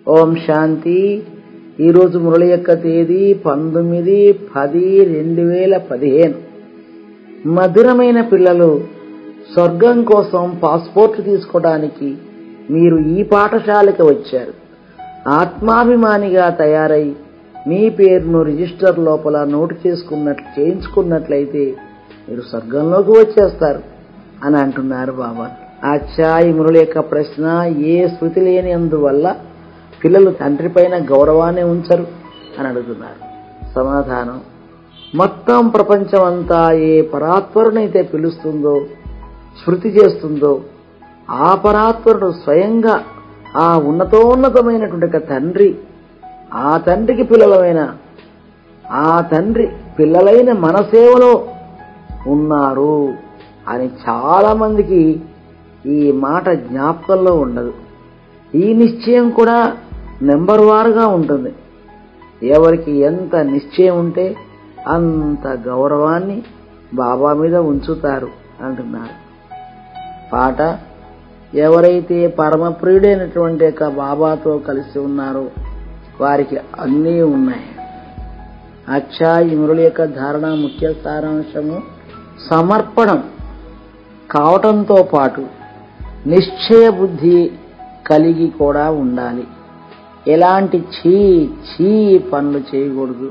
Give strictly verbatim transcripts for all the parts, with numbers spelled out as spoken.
ఓం శాంతి. ఈరోజు మురళి యొక్క తేదీ పంతొమ్మిది పది రెండు వేల పదిహేను. మధురమైన పిల్లలు, స్వర్గం కోసం పాస్పోర్ట్ తీసుకోవడానికి మీరు ఈ పాఠశాలకి వచ్చారు. ఆత్మాభిమానిగా తయారై మీ పేరును రిజిస్టర్ లోపల నోటు చేసుకున్నట్లు చేయించుకున్నట్లయితే మీరు స్వర్గంలోకి వచ్చేస్తారు అని అంటున్నారు బాబా. అచ్చా, ఈ మురళి యొక్క ప్రశ్న, ఏ స్మృతి లేని అందువల్ల పిల్లలు తండ్రి పైన గౌరవాన్ని ఉంచరు అని అడుగుతున్నారు. సమాధానం, మొత్తం ప్రపంచం అంతా ఏ పరాత్పరునైతే పిలుస్తుందో, స్మృతి చేస్తుందో, ఆ పరాత్పరుడు స్వయంగా ఆ ఉన్నతోన్నతమైనటువంటి తండ్రి, ఆ తండ్రికి పిల్లలమైన ఆ తండ్రి పిల్లలైన మన సేవలో ఉన్నారు అని చాలా మందికి ఈ మాట జ్ఞాపకంలో ఉండదు. ఈ నిశ్చయం కూడా నెంబర్ వారుగా ఉంటుంది. ఎవరికి ఎంత నిశ్చయం ఉంటే అంత గౌరవాన్ని బాబా మీద ఉంచుతారు అంటున్నారు. పాట, ఎవరైతే పరమప్రియుడైనటువంటి యొక్క బాబాతో కలిసి ఉన్నారో వారికి అన్నీ ఉన్నాయి. అచ్చా, ఈ మురళి యొక్క ధారణ ముఖ్య సారాంశము సమర్పణం కావటంతో పాటు నిశ్చయ బుద్ధి కలిగి కూడా ఉండాలి. ఎలాంటి చీ చీ పనులు చేయకూడదు.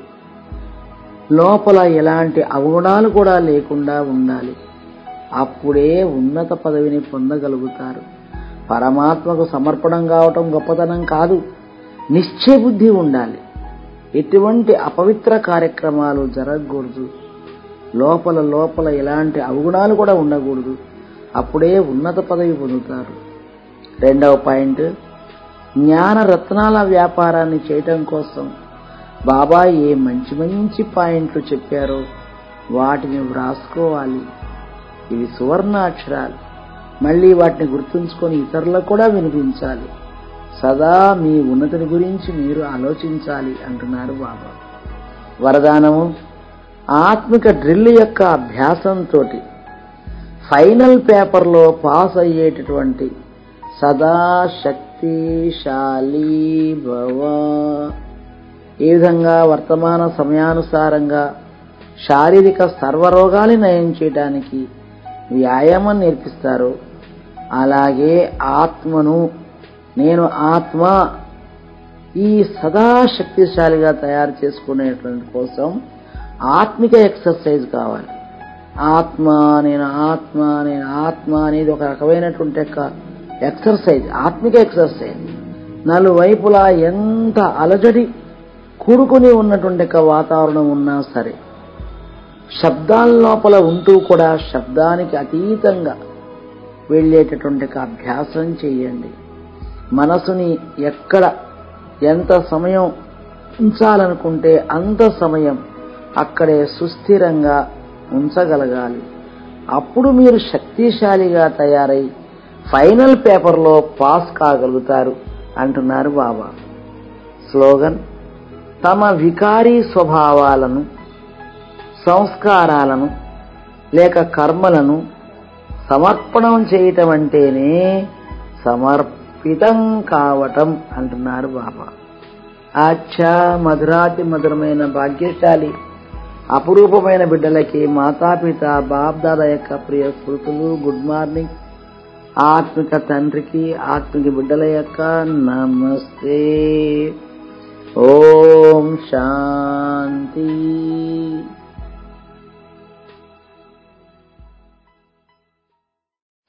లోపల ఎలాంటి అవగుణాలు కూడా లేకుండా ఉండాలి. అప్పుడే ఉన్నత పదవిని పొందగలుగుతారు. పరమాత్మకు సమర్పణం కావటం గొప్పతనం కాదు, నిశ్చయ బుద్ధి ఉండాలి. ఎటువంటి అపవిత్ర కార్యక్రమాలు జరగకూడదు. లోపల లోపల ఎలాంటి అవగుణాలు కూడా ఉండకూడదు. అప్పుడే ఉన్నత పదవి పొందుతారు. రెండవ పాయింట్, జ్ఞాన రత్నాల వ్యాపారాన్ని చేయటం కోసం బాబా ఏ మంచి మంచి పాయింట్లు చెప్పారో వాటిని వ్రాసుకోవాలి. ఇవి సువర్ణాక్షరాలు. మళ్లీ వాటిని గుర్తుంచుకొని ఇతరులకు కూడా వినిపించాలి. సదా మీ ఉన్నతిని గురించి మీరు ఆలోచించాలి అంటున్నారు బాబా. వరదానము, ఆత్మిక డ్రిల్ యొక్క అభ్యాసంతో ఫైనల్ పేపర్లో పాస్ అయ్యేటటువంటి సదా శక్తిశాలి భవ. ఈ విధంగా వర్తమాన సమయానుసారంగా శారీరక సర్వరోగాలు నయం చేయడానికి వ్యాయామం నేర్పిస్తారు. అలాగే ఆత్మను, నేను ఆత్మ, ఈ సదా శక్తిశాలిగా తయారు చేసుకునేటువంటి కోసం ఆత్మిక ఎక్సర్సైజ్ కావాలి. ఆత్మ, నేను ఆత్మ, నేను ఆత్మ అనేది ఒక రకమైనటువంటి ఎక్సర్సైజ్, ఆత్మిక ఎక్సర్సైజ్. నలువైపులా ఎంత అలజడి కూడుకుని ఉన్నటువంటి వాతావరణం ఉన్నా సరే, శబ్దాల లోపల ఉంటూ కూడా శబ్దానికి అతీతంగా వెళ్ళేటటువంటి అభ్యాసం చేయండి. మనసుని ఎక్కడ ఎంత సమయం ఉంచాలనుకుంటే అంత సమయం అక్కడే సుస్థిరంగా ఉంచగలగాలి. అప్పుడు మీరు శక్తిశాలిగా తయారై ఫైనల్ పేపర్లో పాస్ కాగలుగుతారు అంటున్నారు బాబా. స్లోగన్, తమ వికారీ స్వభావాలను, సంస్కారాలను లేక కర్మలను సమర్పణం చేయటం అంటేనే సమర్పితం కావటం అంటున్నారు బాబా. అచ్చా, మధురాతి మధురమైన భాగ్యశాలి అపురూపమైన బిడ్డలకి మాతాపిత బాబ్దాద యొక్క ప్రియ స్మృతులు. Good morning. ఆత్మిక తండ్రికి ఆత్మిక బిడ్డల యొక్క నమస్తే. ఓం శాంతి.